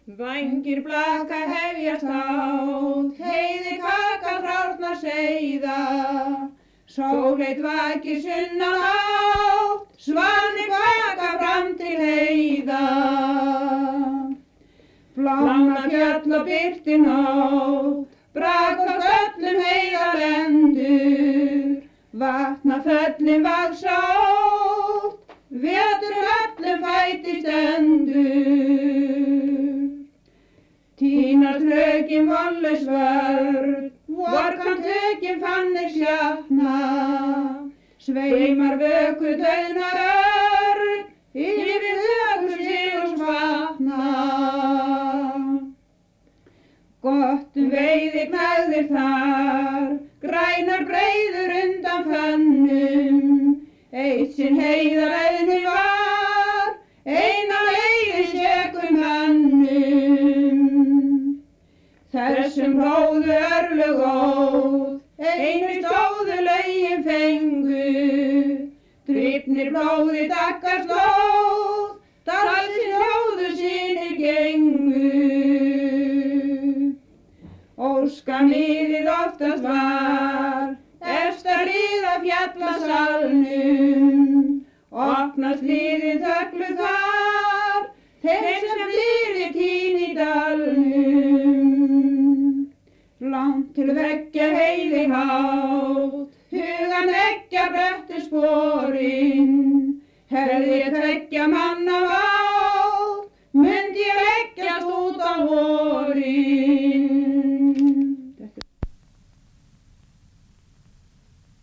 Vængir blaka hefjast hátt, heiði kaka hrárnar seiða. Sóleit vakir sunnan átt, svanir kvaka fram til heiða. Blána fjöll og birti nótt, brakast öllum heiðarendur. Vatnaföllin vaxa ótt, vetur öllum fæti stendur. Tínar trökin vonlaus vörn, vorkan tökin fannir sjatna. Sveimar vöku dauðnar örn, yfir högur sigurs vatna. Gott veiði knægðir þar, grænar breiður undan fönnum. Eitt sinn heiðareiðni var, eina leiðin sekum hönnum. Þessum hlóðu örlög óð, einu stóðu lögin fengu. Drifnir blóði daggar slóð, dalsinn hljóðu sínir gengu. Óskan liðið oftast var, efsta lið af fjallasalnum. Opnast liðið þöglu þar, þeim sem liði tín í dalnum. Langt til veggja heiði hátt, hugan veggja bröttu sporin. Hefði ég tveggja manna vátt, mundi ég leggjast út á vorin.